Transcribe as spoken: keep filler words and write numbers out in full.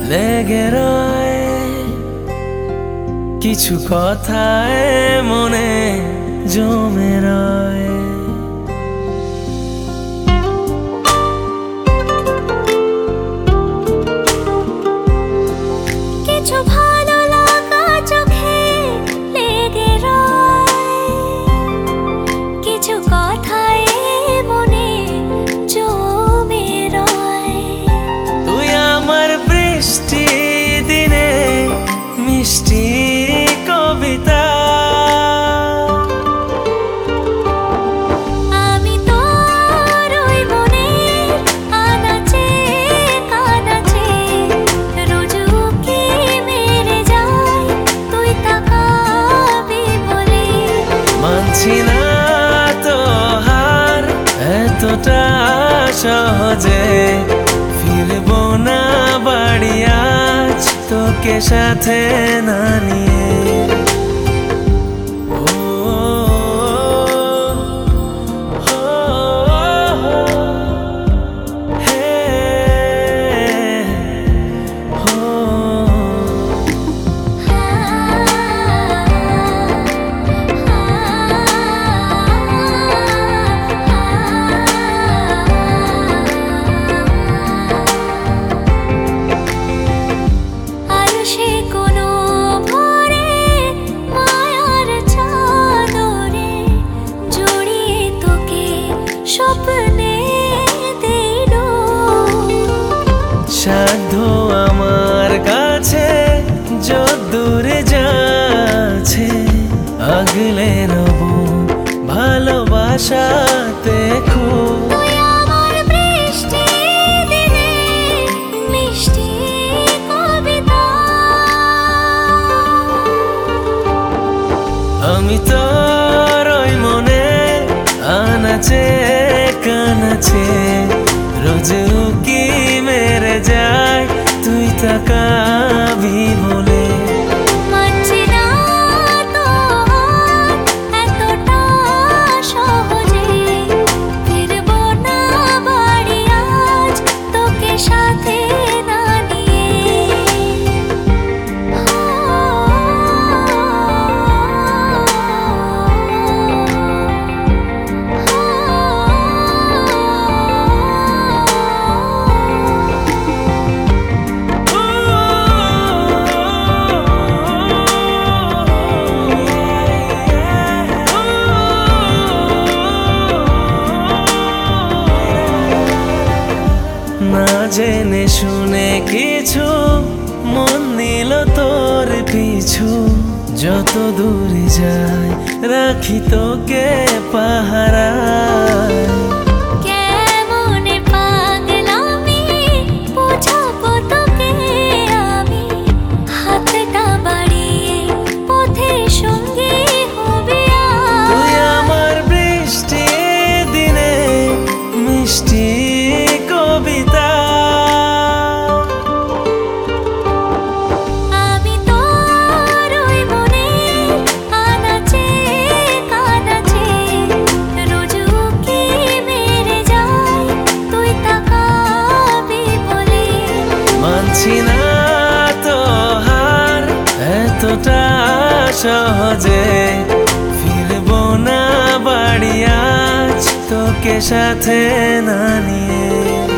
লেগে রয় কিছু কথায় মনে জমে রয়। কিছু ভালো লাগা চোখে লেগে রয়, কিছু কথায় মনে জমে রয়। তুই আমার বৃষ্টি দিনে মিষ্টি কবিতা, আমি তোর ওই মনের আনাচে কানাচে রোজ উকি মেরে যাই, তুই তাকাবি বলে। মানছি না তো হার এতটা সহজে, ফিরবো না বাড়ি আজ তোকে সাথে না নিয়ে। সাধ্য আমার কাছে যদ্দূরে যাচ্ছে, আগলে রব ভালোবাসাতে খুব। তুই আমার বৃষ্টি দিনে মিষ্টি কবিতা, আমি তোর ওই মনে আনাচে কানাচে রোজ উকি মেরে যাই, তুই তাকাবি বলে। মানছি না তো এতটা সহজে, ফিরবো না বাড়ি আজ তোকে সাথে না নিয়ে। না জেনে শুনে কিছু মন নিল তোর পিছু, যত দূরে যায় রাখি তোকে পাহারায়। কেমনে পাগলামি বোঝাবো তোকে আমি, হাতটা বাড়িয়ে পথে সঙ্গী হবি আজ। তুই আমার বৃষ্টি দিনে মিষ্টি কবিতা, আমি তোর ওই মনের আনাচে কানাচে রোজ উকি মেরে যাই, তুই তাকাবি বলে। মানছি না তো হার এতটা সহজে, ফিরবো না বাড়ি আজ তোকে সাথে না নিয়ে।